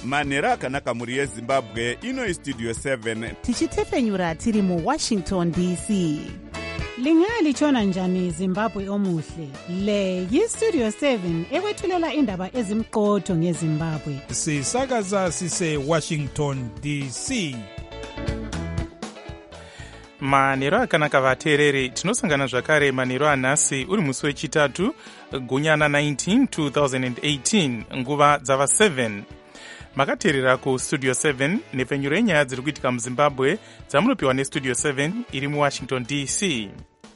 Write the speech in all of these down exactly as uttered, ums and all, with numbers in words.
manhero akanaka mhuri yezimbabwe. Ino istudio seven tichitefenyura tiri muwashington D C. Lingalitshona njani Zimbabwe omuhle? Le yistudio seven ekwethulela indaba ezimqotho ngeZimbabwe. Sisakaza sise Washington D C. manhero akanaka vateereri, tinosangana zvakare manhero anhasi uri musi wechitatu gunyana nineteen twenty eighteen nguva dzava seven. Makateerera kustudio seven nepfenyuro yenyaya dziri kuitika muzimbabwe dzamunopiwa nestudio seven iri muwashington D C.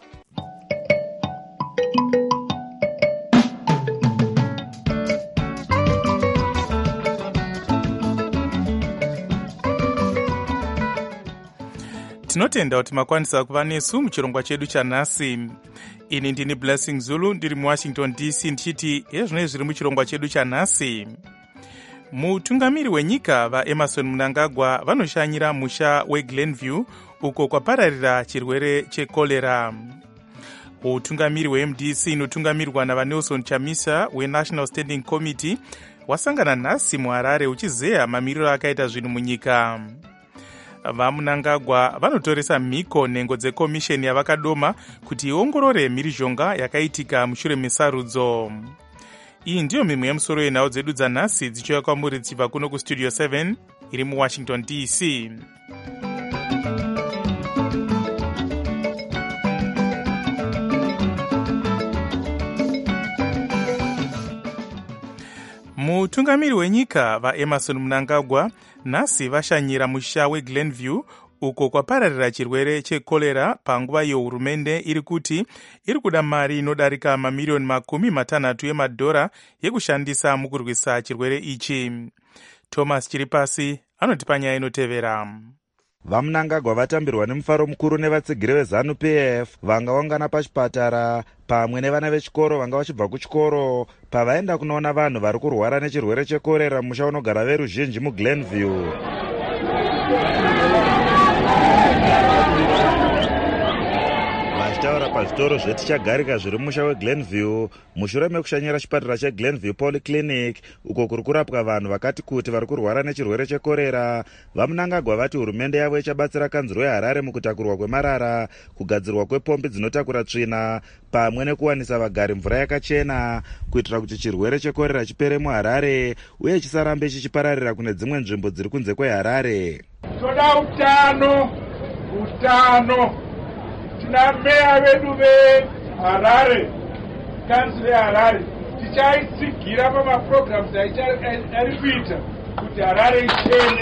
Tinotenda kuti makwanisa kuva nesu muchirongwa chedu chanhasi. Ini ndini Blessing Zulu ndiri muwashington D C ndichiti hezvinoi zviri muchirongwa chedu chanhasi. Mutungamiri wenyika vaEmerson Mnangagwa vanoshanyira musha weGlenview uko kwapararira chirwere chekolera. Utungamiri weM D C inotungamirwa navaNelson Chamisa weNational Standing Committee wasangana nhasi muHarare uchizeya mamiriro akaita zvinhu munyika. VaMnangagwa vanotoresa mhiko nhengo dzekomisheni yavakadoma kuti iongorore mhirizhonga yakaitika mushure mesarudzo. Iyi ndiyo mimwe yemusoro yenhau dzedu dzanhasi dzichiuya kwamuri dzichibva kuno kustudio seven iri muwashington D C. Mutungamiri wenyika vaEmerson Mnangagwa nhasi vashanyira musha weGlenview uko kwapararira chirwere chekolera panguva yehurumende iri kuti iri kuda mari inodarika mamiriyoni makumi matanhatu emadhora yekushandisa mukurwisa chirwere ichi. Thomas Chiripasi anotipa nyaya inotevera. VaMnangagwa vatambirwa nemufaro mukuru nevatsigiri veZanu P F vangaungana pachipatara pamwe nevana vechikoro vanga vachibva kuchikoro pavaenda kunoona vanhu vari kurwara nechirwere chekorera musha unogara veruzhinji muGlenview. Vachitaura pazvitoro zvetichagarika zviri musha weGlenview mushure mekushanyira chipatara cheGlenview Polyclinic uko kuri kurapwa vanhu vakati kuti vari kurwara nechirwere chekorera. VaMnangagwa vati hurumende yavo ichabatsira kanzuro yeHarare mukutakurwa kwemarara, kugadzirwa kwepombi dzinotakura tsvina pamwe nekuwanisa vagari mvura yakachena kuitira kuti chirwere chekorera chipere muHarare uye chisarambe chichipararira kune dzimwe nzvimbo dziri kunze kweHarare. Toda utano, utano. Tina meya vedu veHarare, kansile yaHarare, tichaitsigira pamaprograms ari kuita kuti Harare ichene.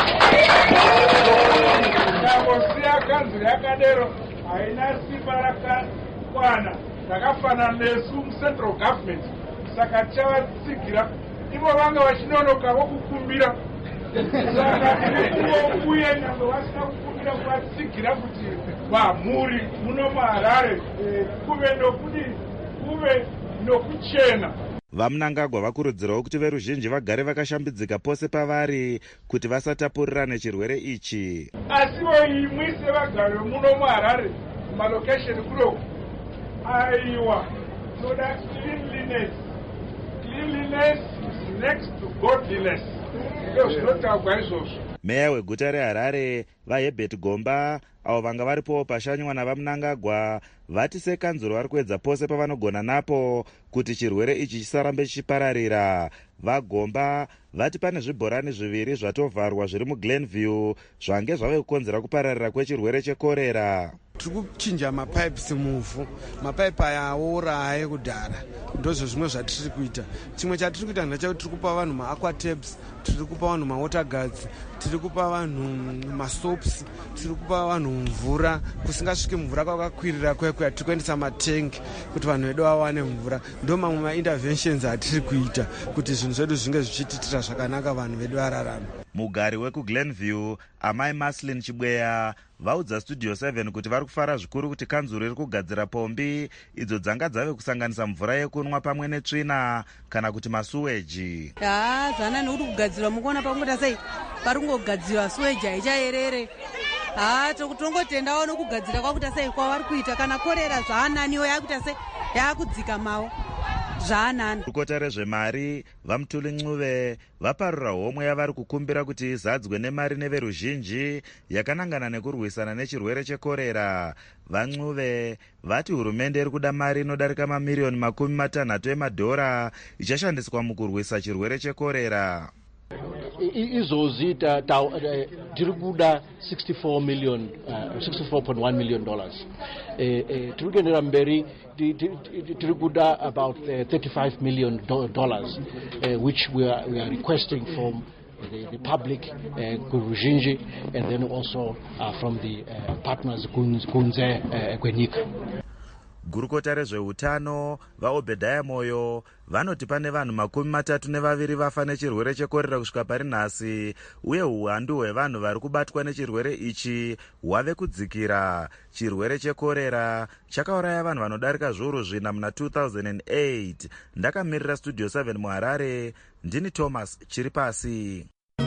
Nyangosiya kansile yakadero haina simba rakakwana rakafanana nesu mucentral government, saka tichavatsigira ivo vanga vachinonoka vokukumbira. Saka tiri uye nyangwe vasina kukumbira kuvatsigira kuti vamhuri muno muHarare kuve nokudi kuve nokuchena. VaMnangagwa vakurudzirawo kuti veruzhinji vagare vakashambidzika pose pavari kuti vasatapurirane chirwere ichi. Asiwo imwi sevagari muno muHarare malokesheni kuno aiwa toda cleanliness. Cleanliness is next to godliness. Ndio zvinotagwa izvozvo. Meya weguta reHarare vaHerbert Gomba avo vanga varipo pashanywa navaMnangagwa vati sekanzuro vari kuedza pose pavanogona napo kuti chirwere ichi chisarambe chichipararira. VaGomba vati pane zvibhorani zviviri zvatovharwa zviri muGlenview zvange zvave kukonzera kupararira kwechirwere chekorera. Tiri kuchinja mapipes muvhu, mapaipi aya auraya ekudhara, ndozvo zvimwe zvatiri kuita. Chimwe chatiri kuita ndechekuti tiri kupa vanhu maAquatabs, tiri kupa vanhu mawater guards, tiri kupa vanhu masoaps, tiri kupa vanhu mvura kusingasviki mvura kwakakwirira kwekuya, tiri kuendesa matengi kuti vanhu vedu vawane mvura. Ndo mamwe mainterventions atiri kuita kuti zvinhu zvedu zvinge zvichititira zvakanaka vanhu vedu vararama. Mugari wekuGlenview Amai Maslin Chibweya vaudza Studio seven kuti vari kufara zvikuru kuti kanzuro iri kugadzira pombi idzo dzanga dzave kusanganisa mvura yekunwa pamwe netsvina kana kuti masuweji. Ha, zvana nekuti kugadzirwa mukuona pakuita sei pari kungogadzirwa suweji haichaerere. Ha, totongotendawo nokugadzira kwakuita sei kwavari kuita kana korera zvaananiwo yakuita sei yakudzika mawo. zvaanani. gurukota rezvemari vaMutuli Ncube vaparura homwe yavari kukumbira kuti izadzwe nemari neveruzhinji yakanangana nekurwisana nechirwere chekorera. vaNcube vati hurumende iri kuda mari inodarika mamiriyoni makumi matanhatu emadhora ichashandiswa mukurwisa chirwere chekorera. izvozvi tiri kuda sixty-four million uh, sixty-four point one million dollars. Tiri kuendera mberi tiri kuda about uh, thirty-five million dollars uh, which we are, we are requesting from the, the public kuruzhinji uh, and then also uh, from the uh, partners kunze uh, kwenyika. gurukota rezveutano vaObhedhaya Moyo vanoti pane vanhu makumi matatu nevaviri vafa nechirwere chekorera kusvika pari nhasi, uye uwandu hwevanhu vari kubatwa nechirwere ichi hwave kudzikira. chirwere chekorera chakauraya vanhu vanodarika zviuru zvina muna two thousand eight. ndakamirira studio seven muHarare, ndini Thomas Chiripasi.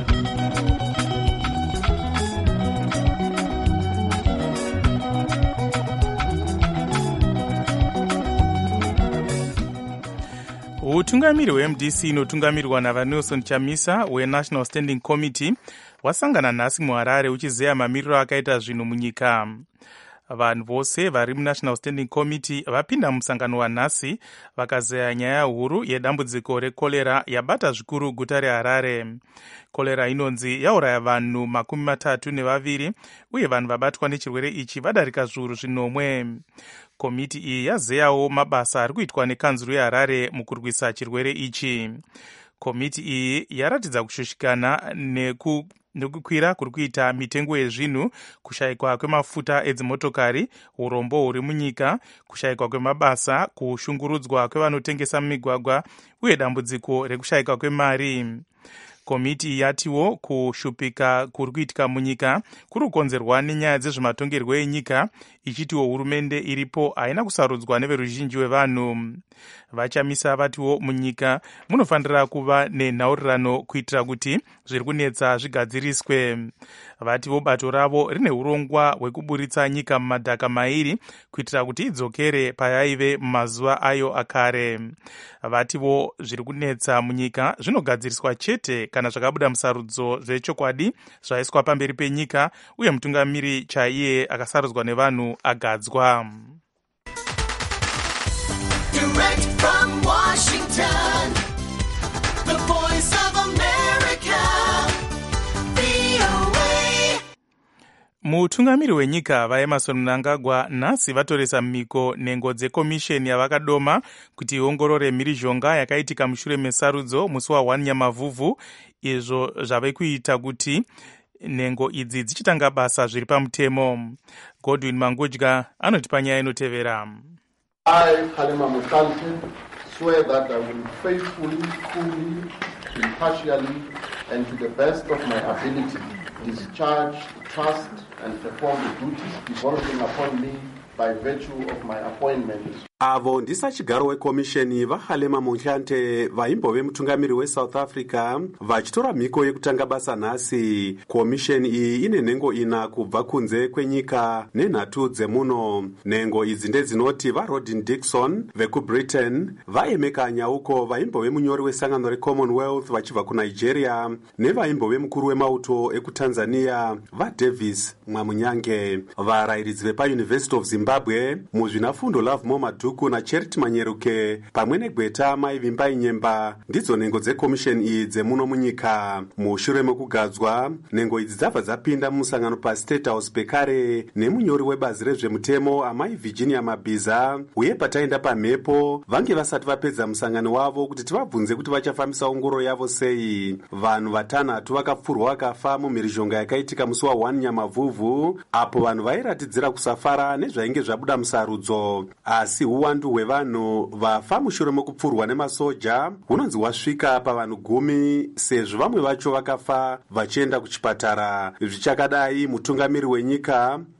utungamiri hweM D C inotungamirwa navaNelson Chamisa weNational Standing Committee wasangana nhasi muHarare uchizeya mamiriro akaita zvinhu munyika. vanhu vose vari muNational Standing Committee vapinda musangano wanhasi vakazeya nyaya huru yedambudziko rekorera yabata zvikuru guta reHarare. Korera inonzi yauraya vanhu makumi matatu nevaviri uye vanhu vabatwa nechirwere ichi vadarika zviuru zvinomwe. Komiti iyi yazeyawo mabasa ari kuitwa nekanzuru yeHarare mukurwisa chirwere ichi. Komiti iyi yaratidza kushushikana neku nekukwira kuri kuita mitengo yezvinhu, kushayikwa kwemafuta edzimotokari, urombo huri munyika, kushayikwa kwemabasa, kushungurudzwa kwevanotengesa mumigwagwa uye dambudziko rekushayikwa kwemari. Komiti yatiwo kushupika kuri kuitika munyika kuri kukonzerwa nenyaya dzezvematongerwo enyika, ichitiwo hurumende iripo haina kusarudzwa neveruzhinji wevanhu. Vachamisa vatiwo munyika munofanira kuva nenhaurirano kuitira kuti zviri kunetsa zvigadziriswe. Vatiwo bato ravo rine urongwa hwekuburitsa nyika mumadhaka mairi kuitira kuti idzokere payaive mumazuva ayo akare. Vatiwo zviri kunetsa munyika zvinogadziriswa chete kana zvakabuda musarudzo zvechokwadi zvaiswa pamberi penyika uye mutungamiri chaiye akasarudzwa nevanhu agadzwa. Direct from Washington, the voice of America, V O A. Mutungamiri wenyika vaEmmerson Mnangagwa nhasi vatoresa miko nhengo dzekomisheni yavakadoma kuti iongorore mhirizhonga yakaitika mushure mesarudzo musi wa one Nyamavhuvhu, izvo zvave kuita kuti nhengo idzi dzichitanga basa zviri pamutemo. Godwin Mangudya anoti panyaya inotevera. I, Halima Mutante, swear that I will faithfully, fully, impartially, and to the best of my ability discharge, trust, and perform the duties devolving upon me by virtue of my appointment. Avo ndisa chigaro wekomisheni vaHalema Mohlante vaimbove mutungamiri weSouth Africa vachitora mhiko yekutanga basa nhasi. Komisheni iyi ine nhengo ina kubva kunze kwenyika nenhatu dzemuno. Nhengo idzi ndedzinoti vaRodin Dixon vekuBritain, vaEmeka Nyauko vaimbove munyori wesangano reCommonwealth vachibva kuNigeria, nevaimbove mukuru wemauto ekuTanzania vaDavis Mwamunyange. Varairidzi vepaUniversity of Zimbabwe muzvinafundo Love Momadu Duku na Charity Manyeruke pamwe negweta Maivimbai Nyemba ndidzo nhengo dzekomisheni iyi dzemuno munyika. Mushure mekugadzwa, nhengo idzi dzabva dzapinda mumusangano paState House pekare nemunyori webazi rezvemutemo Amai Virginia Mabhiza, uye pataenda pamhepo vange vasati vapedza musangano wavo kuti tivabvunze kuti vachafambisa ongoro yavo sei. Vanhu vatanhatu vakapfurwa vakafa mumhirizhonga yakaitika musi wa one Nyamavhuvhu, apo vanhu vairatidzira kusafara nezvainge zvabuda musarudzo. Asi uwandu hwevanhu vafa mushure mekupfurwa nemasoja hunonzi hwasvika pavanhu gumi, sezvo vamwe vacho vakafa vachienda kuchipatara. Zvichakadai, mutungamiri wenyika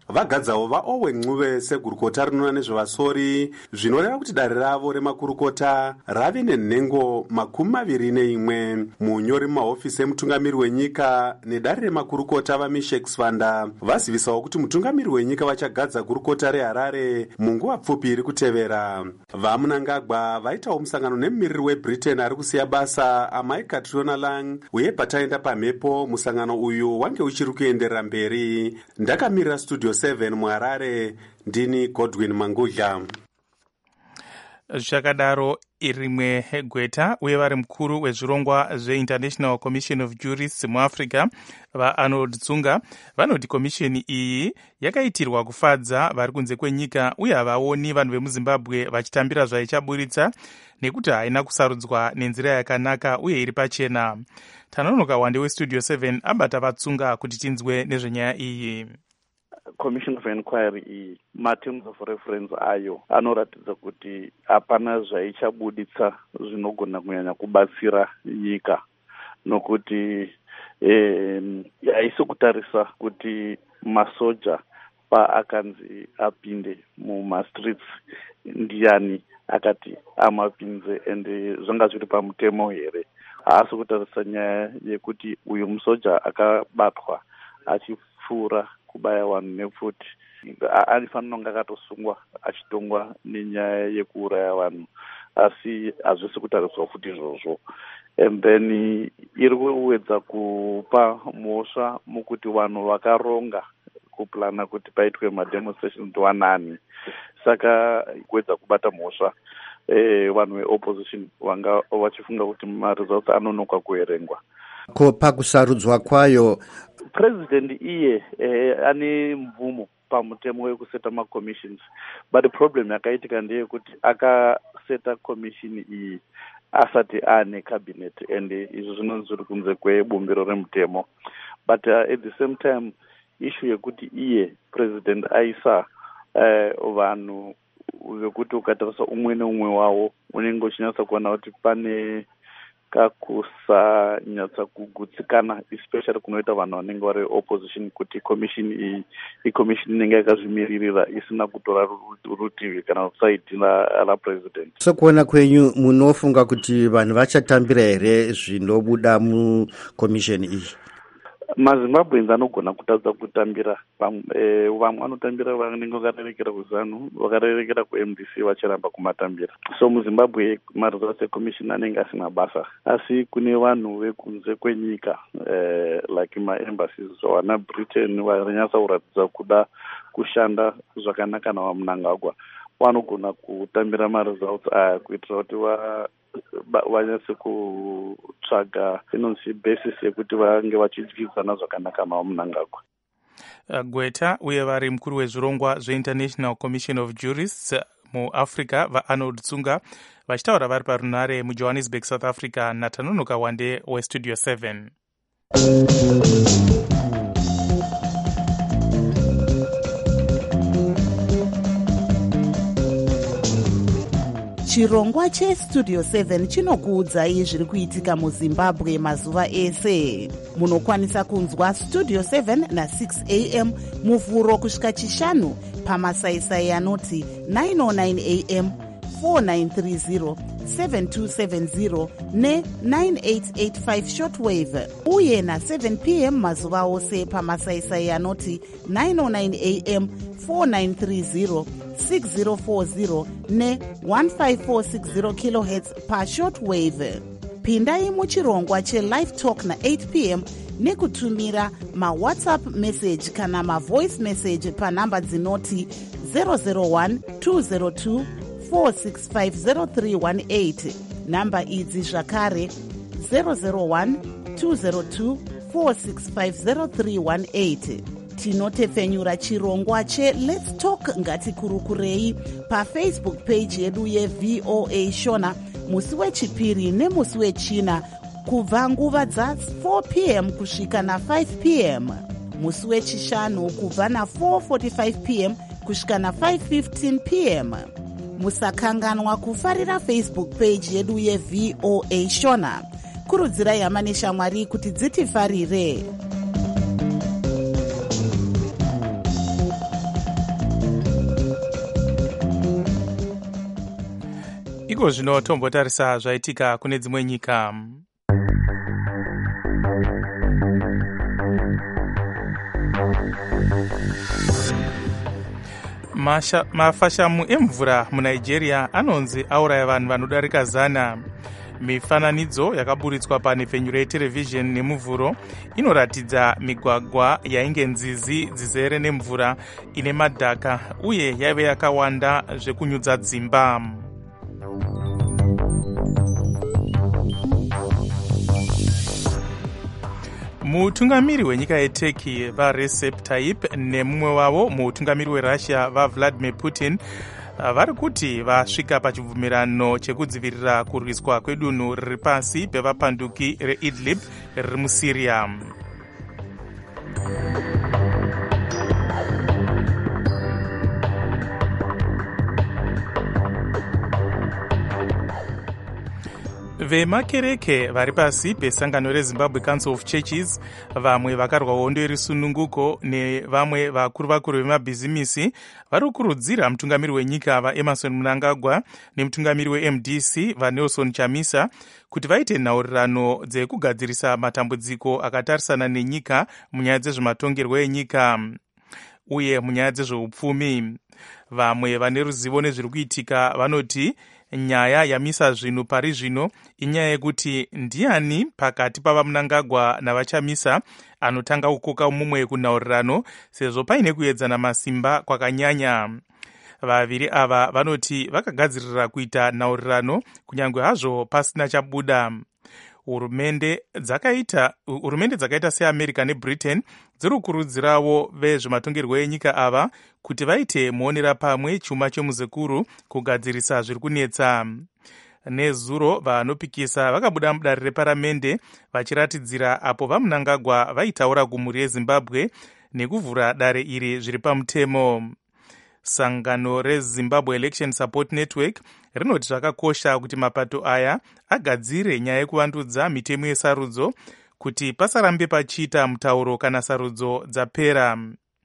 vagadzawo vaowen ncube segurukota rinoona nezvevasori, zvinoreva kuti dare ravo remakurukota rave nenhengo makumi maviri neimwe. Munyori mumahofisi emutungamiri wenyika nedare remakurukota vamishek svanda vazivisawo kuti mutungamiri wenyika vachagadza gurukota reharare munguva pfupi iri kutevera. Vamunangagwa vaitawo musangano nemumiriri webritain ari kusiya basa amai Catriona Lang, uye pataenda pamhepo musangano uyu wange uchiri kuenderera mberi. Ndakamirira studio seven muharare, ndini Godwin Mangudla. Zvakadaro irimwe gweta uye vari mukuru wezvirongwa zveInternational Commission of Jurists muAfrica vaArnold Tsunga vanoti komisheni iyi yakaitirwa kufadza vari kunze kwenyika uye havaoni vanhu vemuZimbabwe vachitambira zvaichaburitsa nekuti haina kusarudzwa nenzira yakanaka uye iri pachena. Tanonoka wande westudio seven abata vaTsunga kuti tinzwe nezvenyaya iyi. Commission of Inquiry iyi materms of reference ayo anoratidza kuti hapana zvaichabuditsa zvinogona kunyanya kubatsira nyika, nokuti haisi kutarisa kuti masoja paakanzi apinde mumastreets ndiani akati amapinze ende zvanga zviri pamutemo here. Haasi kutarisa nyaya yekuti uyu musoja akabatwa achipfuura kubaya vanhu nepfuti alifanira kunge akatosungwa achitongwa nenyaya yekuuraya vanhu, asi hazvisi kutariswa futi izvozvo. And then iri kuwedza kupa mhosva mukuti vanhu vakaronga kuplana kuti paitwe mademonstrations ndiwanani, saka kuwedza kubata mhosva eh, vanhu veopposition vanga vachifunga kuti maresults anonoka kuverengwa. Ko pakusarudzwa kwayo president iye eh, ane mvumo pamutemo wekuseta macommissions, but the problem yakaitika ndeyekuti akaseta commission iyi asati ane cabinet, and izvo zvinonzi zviri kunze kwebumbiro remutemo. But uh, at the same time issue yekuti iye president aisa uh, vanhu vekuti ukatarisa umwe neumwe wavo unenge uchinyatsa kuona kuti pane kakusanyatsa kugutsikana, especially kunoita vanhu vanenge vari opposition, kuti commission iyi ikomishini inenge yakazvimiririra isina kutora rutivi kana saidi la president. Sokuona kwenyu munofunga kuti vanhu vachatambira here zvinobuda mukomisheni iyi? maZimbabweans anogona kutadza kutambira, vamwe vanotambira vanenge vakarerekera kuZANU, vakarerekera kuM D C vachiramba kumatambira. So muZimbabwe maresults eCommission anenge asina basa, asi kune vanhu vekunze kwenyika eh, like maembassies wana Britain varinyatsa kuratidza kuda kushanda zvakanaka navamunangagwa, vanogona kutambira maresults aya kuitira kuti va vanyatse kutsvaga inonzi basis yekuti vange vachidyidzana zvakanaka navamunangagwa. Gweta uye vari mukuru wezvirongwa zveInternational Commission of Jurists muAfrica vaArnold Tsunga vachitaura vari parunare muJohannesburg, South Africa. Natanonoka wande westudio seven. Chirongwa chestudio seven chinokuudzai zviri kuitika muZimbabwe mazuva ese. Munokwanisa kunzwa studio seven na six a m muvhuro kusvika chishanu pamasaisai anoti nine oh nine a m, four nine three zero, seven two seven zero ne nine eight eight five shortwave, uye na seven p m mazuva ose pamasaisai anoti nine oh nine a m, four nine three zero, six zero four zero ne one five four six zero kilohertz pa shortwave. Pindai muchirongwa che-live talk na eight p m nekutumira ma-WhatsApp message kana ma-voice message pa namba dzinoti zero zero one two zero two four six five zero three one eight. Namba idzi zvakare zero zero one two zero two four six five zero three one eight. Tinotefenyura chirongwa che Let's Talk Ngatikurukurei paFacebook page yedu yeV O A Shona musi wechipiri nemusi wechina kubva nguva dza four p m kusvika na five p m, musi wechishanu kubva na four forty-five p m kusvika na five fifteen p m. Musakanganwa kufarira Facebook page yedu yeV O A Shona. Kurudzirai hama neshamwari kuti dzitifarire. iko zvino tombotarisa zvaitika kune dzimwe nyika. Masha, mafashamu emvura munigeria anonzi auraya vanhu vanodarika zana. Mifananidzo yakaburitswa panhepfenyu reterevhizheni nemuvhuro inoratidza migwagwa yainge nzizi dzizere nemvura ine madhaka uye yaive yakawanda zvekunyudza dzimba. Mutungamiri wenyika yeTurkey vaRecep Tayyip nemumwe wavo mutungamiri weRussia vaVladimir Putin vari kuti vasvika pachibvumirano chekudzivirira kurwiswa kwedunhu riri pasi pevapanduki reIdlib riri muSyria. Vemakereke vari pasi pesangano reZimbabwe Council of Churches, vamwe vakarwa hondo yerisununguko nevamwe vakuru vakuru vemabhizimisi vari kukurudzira mutungamiri wenyika vaEmerson Mnangagwa nemutungamiri weM D C vaNelson Chamisa kuti vaite nhaurirano dzekugadzirisa matambudziko akatarisana nenyika munyaya dzezvematongerwo enyika uye munyaya dzezveupfumi. Vamwe vane ruzivo nezviri kuitika vanoti nyaya yamisa zvinhu pari zvino inyaya yekuti ndiani pakati pavaMnangagwa navaChamisa anotanga kukoka mumwe kunhaurirano sezvo paine kuedzana masimba kwakanyanya. Vaviri ava vanoti vakagadzirira kuita nhaurirano kunyange hazvo pasina chabuda. Hurumende dzakaita hurumende dzakaita seAmerica neBritain dziri kukurudzirawo vezvematongerwo enyika ava kuti vaite muonera pamwe chuma chemuzekuru kugadzirisa zviri kunetsa. Nezuro vanopikisa vakabuda mudare reparamende vachiratidzira apo vaMnangagwa vaitaura kumhuri yeZimbabwe nekuvhura dare iri zviri pamutemo. Sangano reZimbabwe Election Support Network rinoti zvakakosha kuti mapato aya agadzire nyaya yekuvandudza mitemo yesarudzo kuti pasarambe pachiita mutauro kana sarudzo dzapera.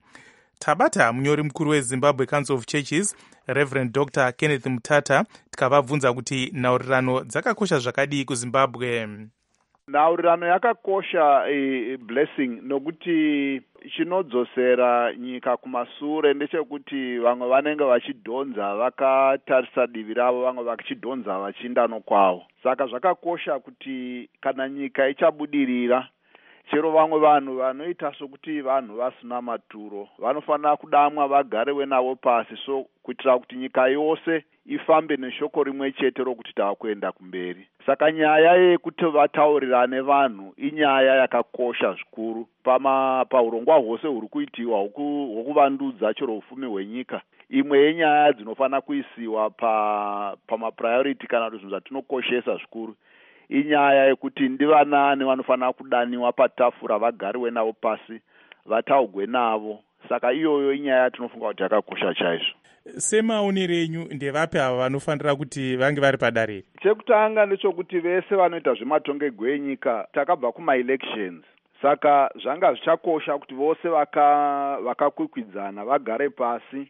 Tabata munyori mukuru weZimbabwe Council of Churches Reverend Doctor Kenneth Mutata tikavabvunza kuti nhaurirano dzakakosha zvakadii kuZimbabwe. Nhaurirano yakakosha e, blessing nokuti chinodzosera nyika kumasure ndechekuti vamwe vanenge vachidhonza vakatarisa divi ravo, vamwe vachidhonza vachienda nokwavo. Saka zvakakosha kuti kana nyika ichabudirira, chero vamwe vanhu vanoita sokuti vanhu vasina maturo vanofanira kudamwa vagarewe navo pasi, so kuitira kuti nyika yose ifambe neshoko rimwe chete rokuti tavakuenda kumberi. Saka nyaya yekuti vataurirane vanhu inyaya yakakosha zvikuru pama paurongwa hwose huri kuitiwa hwokuvandudza chero ufumi hwenyika. Imwe yenyaya dzinofanira kuisiwa pa pamapriority kana kuti zvinhu zvatinokoshesa zvikuru inyaya yekuti ndivanani vanofanira kudaniwa patafura vagariwe navo pasi vataugwe navo. Saka iyoyo inyaya tinofunga kuti yakakosha chaizvo. Semaonero enyu ndevapi ava vanofanira kuti vange vari padare? Chekutanga ndechokuti vese vanoita zvematongerwo enyika takabva kuma-elections. Saka zvanga zvichakosha kuti vose vaka vakakwikwidzana vagare pasi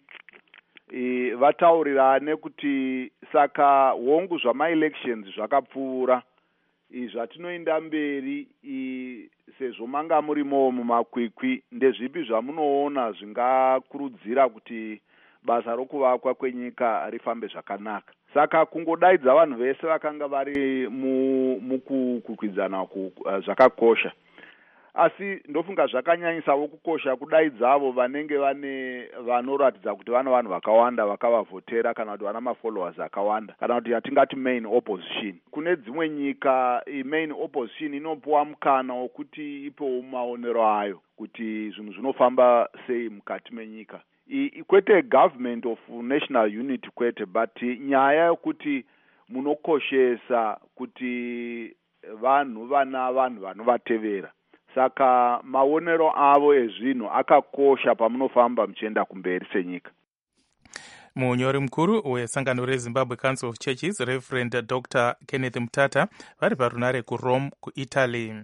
e, vataurirane kuti saka hongu zvama-elections zvakapfuura zvatinoenda mberi i, sezvo manga murimo mumakwikwi ndezvipi zvamunoona zvingakurudzira kuti basa rokuvakwa kwenyika rifambe zvakanaka. Saka kungodaidza vanhu vese vakanga vari mukukwidzana uku zvakakosha. Asi ndofunga zvakanyanyisawo kukosha kudaidzavo vanenge vane vanoratidza kuti vana vanhu vakawanda vakavavhotera kana kuti vana mafollowers akawanda kana kuti yatingati main opposition. Kune dzimwe nyika main opposition inopuwa mukana wokuti ipewo maonero ayo kuti zvinhu zvinofamba sei mukati menyika. I, kwete government of national unity kwete, but nyaya yokuti munokoshesa kuti vanhu vana vanhu vanovatevera. Saka maonero avo ezvino akakosha pamunofamba muchienda kumberi senyika. Munyori mukuru wesangano reZimbabwe Council of Churches Reverend Doctor Kenneth Mutata vari parunare kuRome kuItaly.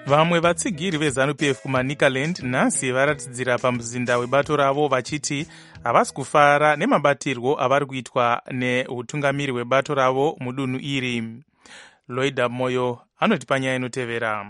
vamwe vatsigiri veZANU P F kumanikaland nhasi varatidzira pamuzinda webato ravo vachiti havasi kufara nemabatirwo avari kuitwa neutungamiri hwebato ravo mudunhu iri. Loida Moyo anoti panyaya inotevera.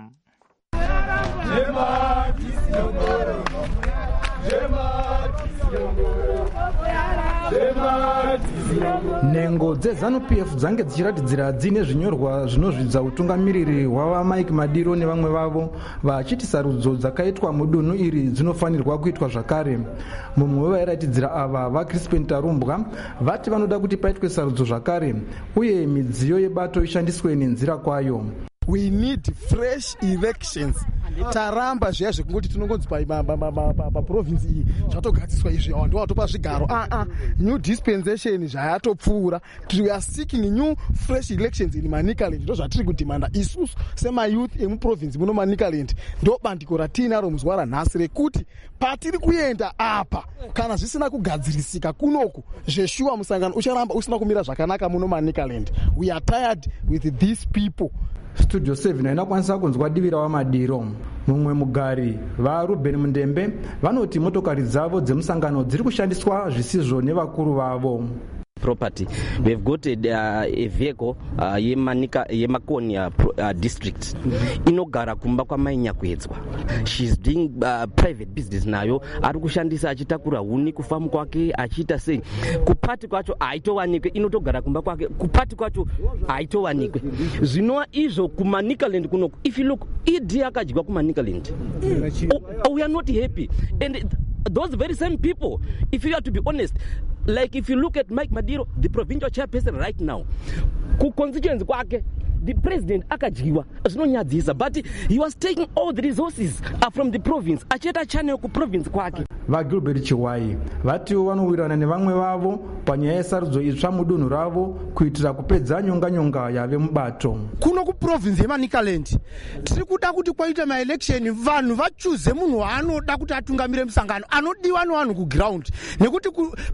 Nhengo dzeZANU P F dzange dzichiratidzira dzine zvinyorwa zvinozvidza utungamiriri hwava Mike Madiro nevamwe vavo vachiti sarudzo dzakaitwa mudunhu iri dzinofanirwa kuitwa zvakare. Mumwe wevairatidzira ava vaCrispin Tarumbwa vati vanoda kuti paitwe sarudzo zvakare uye midziyo yebato ishandiswe nenzira kwayo. We need fresh elections. Taramba zviya zvekungoti tinongonzi paprovinsi iyi zvatogadziswa izvi ndo watopa zvigaro. Ah ah, new dispensation zvayatopfuura. We are seeking new fresh elections in Manicaland. Ndo zvatiri kudimanda isusu sema youth emuprovinsi muno Manicaland. Ndo bandiko ratinaro muzwa ranhasi rekuti patiri kuenda apa kana zvisina kugadzirisika kunoku zveshuwa musangano ucharamba usina kumira zvakanaka muno Manicaland. We are tired with these people. Studio seven inakwanisa kunzwa divira waMadiro. Mumwe mugari vaRuben Mundembe vanoti motokari dzavo dzemusangano dziri kushandiswa zvisizvo nevakuru vavo. Property. We've got a, uh, a vehicle uh, yemanika yemakonia uh, district inogara kumba kwamainya kuedzwa. She's doing uh, private business nayo ari kushandisa achitakura huni kufamu kwake achiita sei kupati kwacho aitowanikwe inotogara kumba kwake kupati kwacho aitowanikwe zvinova izvo kuManicaland kuno. If you look idi akadyiwa kuManicaland oh, we are not happy and those very same people, if you have to be honest, like if you look at Mike Madiro, the provincial chairperson right now, ku constituency kwake the president akadyiwa zvinonyadzisa, but he was taking all the resources from the province acheta channel ku province kwake. VaGilbert Chiwai vatiwo vanowirana nevamwe vavo panyaya yesarudzo itsva mudunhu ravo kuitira kupedza nyonga-nyonga yave mubato. Kuno kuprovinsi yeManicaland tiri kuda kuti kwaita maelection vanhu vachuze munhu waanoda kuti atungamire musangano anodiwa nevanhu kuground, nekuti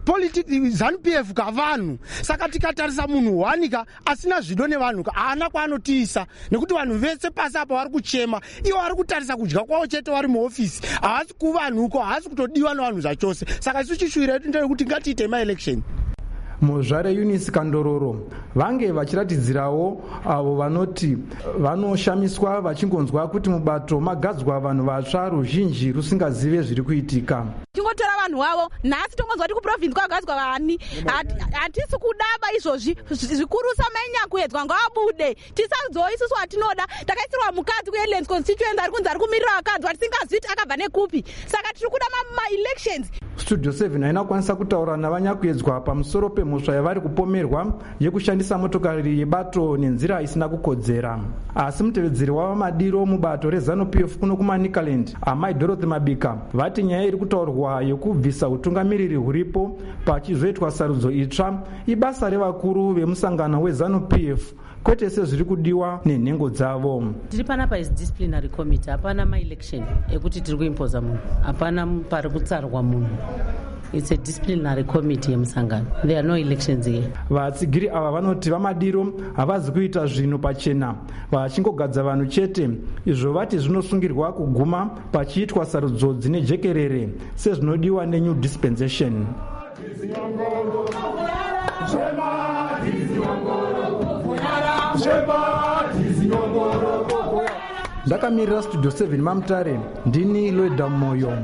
ZANU P F kavanhu. Saka tikatarisa munhu wanika asina zvido nevanhu haana kwaanotiisa, nekuti vanhu vese pasi apa vari kuchema ivo vari kutarisa kudya kwavo chete vari muofisi, havasi kuvanhuko, havasi kutodiwa nevanhu zvachose. Saka isu chishuwira yedu ndeyekuti ngatiite maelection. Muzvare Eunice Kandororo vange vachiratidzirawo avo vanoti vanoshamiswa vachingonzwa kuti mubato magadzwa vanhu vatsva ruzhinji rusingazive zviri kuitika. Tingotora vanhu vavo nhasi tongonzwa kuti kuprovinsi kwagadzwa vani hatisi kudaba izvozvi zvikuru samainya kuedzwa ngavabude tisarudzo isusu watinoda takaisirwa mukadzi kuEdlands constituency ari kunzi ari kumirira vakadzi vatisingazvi kuti akabva nekupi. Saka tiri kuda ma-elections. Studio seven inakwanisa kutaura navanyakuedzwa pamusoro pemhosva yavari kupomerwa yekushandisa motokari yebato nenzira isina kukodzera. Asi mutevedzeri wavaMadiro mubato reZANU P F kuno kuManicaland Amai Dorothy Mabika vati nyaya iri kutaurwa yekubvisa utungamiriri huripo pachizoitwa sarudzo itsva ibasa revakuru vemusangano weZANU P F kwete sezviri kudiwa nenhengo dzavo. Tiri panapa is disciplinary committee, hapana ma-election ekuti tiri kuimpoza munhu, hapana pari kutsarwa munhu. It's a disciplinary committee yemusangano. There are no elections here. Vatsigiri ava vanoti vaMadiro havazi kuita zvinhu pachena vachingogadza vanhu chete, izvo vati zvinosungirwa kuguma pachiitwa sarudzo dzine jekerere sezvinodiwa nenew dispensation. Ndakamirira Studio seven Mamutare, ndini Loida Moyo.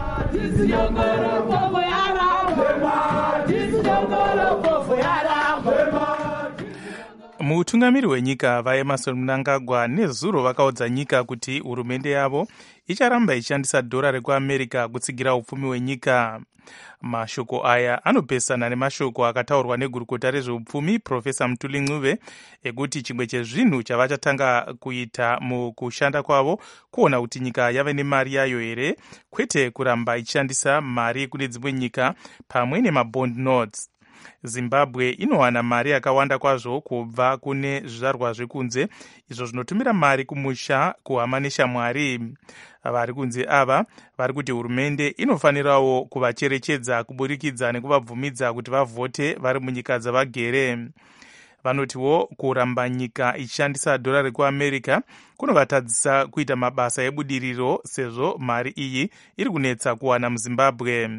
Mutungamiri wenyika vaEmmerson Mnangagwa nezuro vakaudza nyika kuti hurumende yavo icharamba ishandisa dhora rekuAmerica kutsigira upfumi hwenyika. Mashoko aya anopesana nemashoko akataurwa negurukota rezveupfumi Profesa Mutuli Ncube ekuti chimwe chezvinhu chavachatanga kuita mukushanda kwavo kuona kuti nyika yave nemari yayo here, kwete kuramba ichishandisa mari kune dzimwe nyika pamwe nemabond notes. Zimbabwe inowana mari yakawanda kwazvo kubva kune zvizvarwa zvekunze izvo zvinotumira mari kumusha kuhama neshamwari. Vari kunze ava vari kuti hurumende inofanirawo kuvacherechedza kuburikidza nekuvabvumidza kuti vavhote vari munyika dzavagere. vanotiwo kuramba nyika ichishandisa dhora rekuamerica kunovatadzisa kuita mabasa ebudiriro sezvo mari iyi iri kunetsa kuwana muzimbabwe.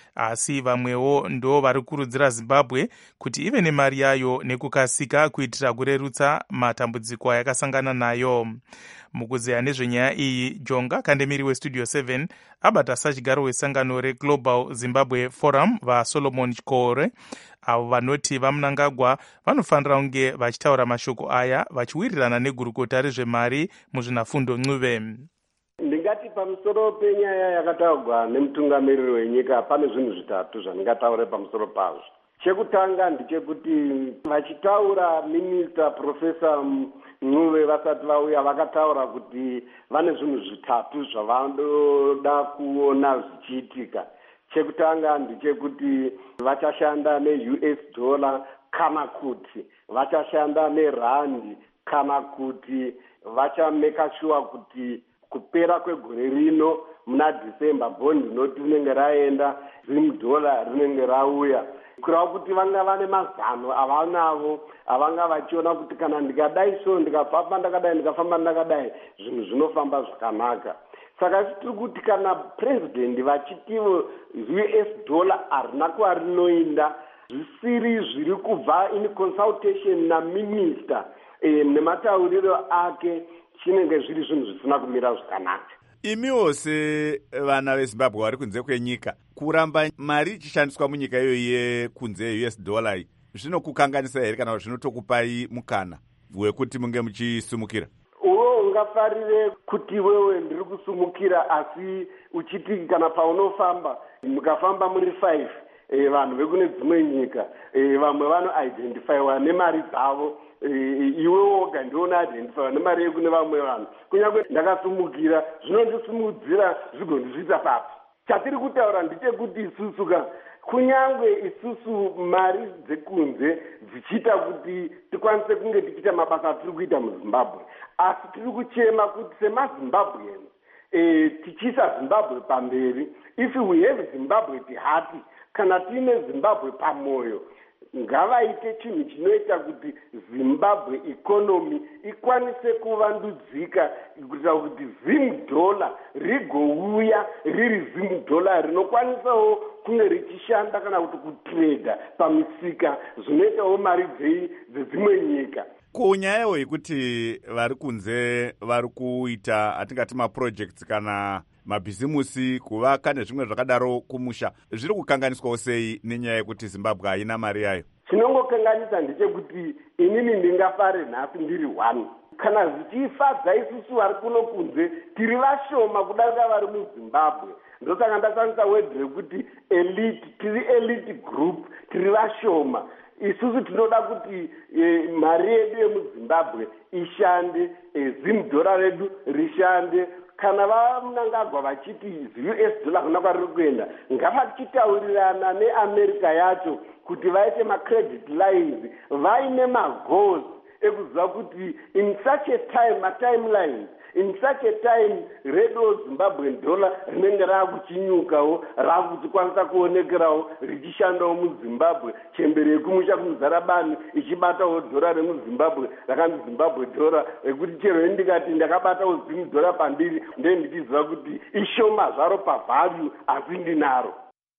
Asi vamwewo ndo vari kukurudzira zimbabwe kuti ive nemari yayo nekukasika kuitira kurerutsa matambudziko ayakasangana nayo. Mukuzeya nezvenyaya iyi, Jonga Kandemiri westudio seven abata sachigaro wesangano reGlobal Zimbabwe Forum vaSolomon Chikore, avo vanoti vaMnangagwa vanofanira kunge vachitaura mashoko aya vachiwirirana negurukota rezvemari muzvinafundo Ncube. Ndingati pamusoro penyaya yakataurwa nemutungamiriri wenyika pane zvinhu zvitatu zvandingataure pamusoro pazvo. Chekutanga ndechekuti vachitaura Minister Professor Ncube vasati vauya vakataura kuti vane zvinhu zvitatu zvavanoda kuona zvichiitika. Chekutanga ndechekuti vachashanda ne-U S dollar kana kuti vachashanda nerandi kana kuti vachameka sure kuti kupera kwegore rino muna December bond noti rinenge raenda zim dollar rinenge rauya kurava kuti vanga vane mazano avanavo avanga vachiona kuti kana ndikadai so ndikafamba ndakadai ndikafamba ndakadai zvinhu zvinofamba zvakanaka. Saka tiri kuti kana president vachitivo U S dollar harina kwarinoenda zvisiri zviri kubva in consultation na minister e, nematauriro ake chinenge zviri zvinhu zvisina kumira zvakanaka. Imiwo sevana veZimbabwe vari kunze kwenyika, kuramba mari ichishandiswa munyika iyoyi yekunze ye-U S dollar zvinokukanganisa here kana zvinotokupai mukana wekuti munge muchisumukira? Uwo ungafarire kuti wewe ndiri kusumukira, asi uchiti kana paunofamba mukafamba muri five e, vanhu vekune dzimwe nyika e, vamwe vano identifyiwa nemari dzavo iwe woga ndiona identifyiwa nemari yekune vamwe vanhu. Kunyange ndakasumukira zvinondisumudzira zvigondizvita papi. Chatiri kutaura ndechekuti isusu ka kunyange isusu mari dzekunze dzichiita kuti tikwanise kunge tichiita mabasa tiri kuita muZimbabwe, asi tiri kuchema kuti semaZimbabweans e, tichiisa Zimbabwe pamberi. If we have Zimbabwe at heart, kana tiine Zimbabwe pamoyo, ngavaite chinhu chinoita kuti Zimbabwe economy ikwanise kuvandudzika kuitira kuti zim dollar rigouya riri zim dollar rinokwanisawo kunge richishanda kana kuti kutreda pamisika zvinoitawo mari dzedzimwe nyika. Kunyayewo yekuti vari kunze vari kuita atingati maprojects kana mabhizimusi kuvaka nezvimwe zvakadaro kumusha, zviri kukanganiswawo sei nenyaya yekuti Zimbabwe haina mari yayo? Chinongokanganisa ndechekuti inini ndingafare nhasi ndiri one. Kana zvichifadza isusu vari kuno kunze tiri vashoma kudarika vari muZimbabwe. Ndosaka ndashandisa word rekuti elite, tiri elite group, tiri vashoma. Isusu tinoda kuti e, mari yedu yemuZimbabwe ishande, e, zim dollar redu rishande. Kana vaMnangagwa vachiti U S dollar kuna kwariri kuenda, ngavachitaurirana neAmerica yacho kuti vaite macredit lines, vaine magoals ekuziva kuti in such a time, a timeline, in such a time redo Zimbabwean dollar rinenge raakuchinyukawo, raakuchikwanisa kuonekerawo richishandawo muZimbabwe, chembere yekumusha kumuzarabani ichibatawo dhora remuZimbabwe rakanzi Zimbabwe dollar, ekuti chero ndikati ndakabatawo zim dollar pambiri ndiye ndichiziva kuti ishoma zvaro pavalue asi ndinaro.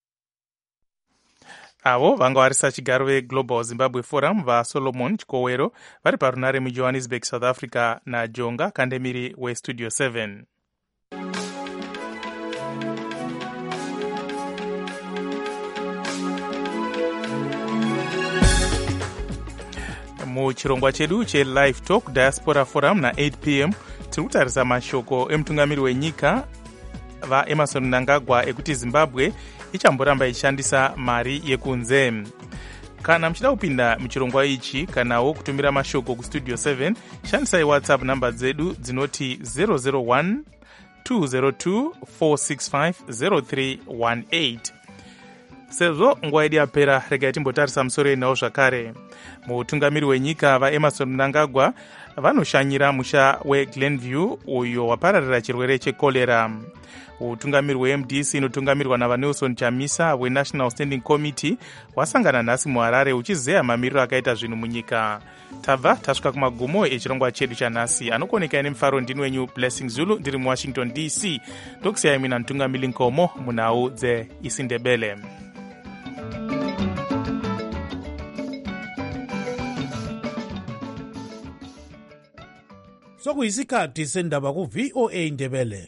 Avo vanga vari sachigaro veGlobal Zimbabwe Forum vaSolomon Chikowero vari parunare muJohannesburg, South Africa, naJonga Kandemiri westudio seven. Muchirongwa chedu cheLive Talk Diaspora Forum na eight p m tiri kutarisa mashoko emutungamiri wenyika vaEmmerson Mnangagwa ekuti Zimbabwe ichamboramba ichishandisa mari yekunze. Kana muchida kupinda muchirongwa ichi kanawo kutumira mashoko kustudio seven, shandisai WhatsApp namba dzedu dzinoti zero zero one two zero two four six five zero three one eight. sezvo nguva yedu yapera regai timbotarisa musoro enawo zvakare. Mutungamiri wenyika vaemerson mnangagwa vanoshanyira musha weglenview uyo wapararira chirwere chekorera. Utungamiri hwe-M D C inotungamirwa navanelson chamisa hwenational standing committee wasangana nhasi muharare uchizeya mamiriro akaita zvinhu munyika. Tabva tasvika kumagumo echirongwa chedu chanhasi. Anokuonekai nemufaro ndini wenyu Blessing Zulu ndiri muwashington D C. Ndokusiyai mina mutungamiri Nkomo munhau dzeIsindebele. Sokuyisikhathi sendaba ku V O A Indebele.